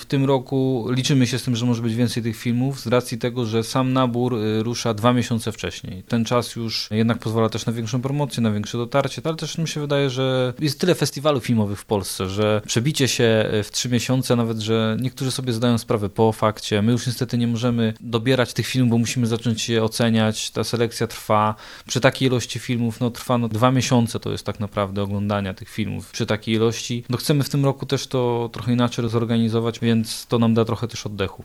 tym roku liczymy się z tym, że może być więcej tych filmów z racji tego, że sam nabór rusza 2 miesiące wcześniej. Ten czas już jednak pozwala też na większą promocję, na większe dotarcie, ale też mi się wydaje, że jest tyle festiwalów filmowych w Polsce, że przebicie się w 3 miesiące nawet, że niektórzy sobie zdają sprawę po fakcie. My już niestety nie możemy dobierać tych filmów, bo musimy zacząć je oceniać. Ta selekcja trwa. Przy takiej ilości filmów trwa 2 miesiące, to jest tak naprawdę oglądania tych filmów. Przy takiej ilości chcemy w tym roku też to trochę inaczej zorganizować, więc to nam da trochę też oddechu.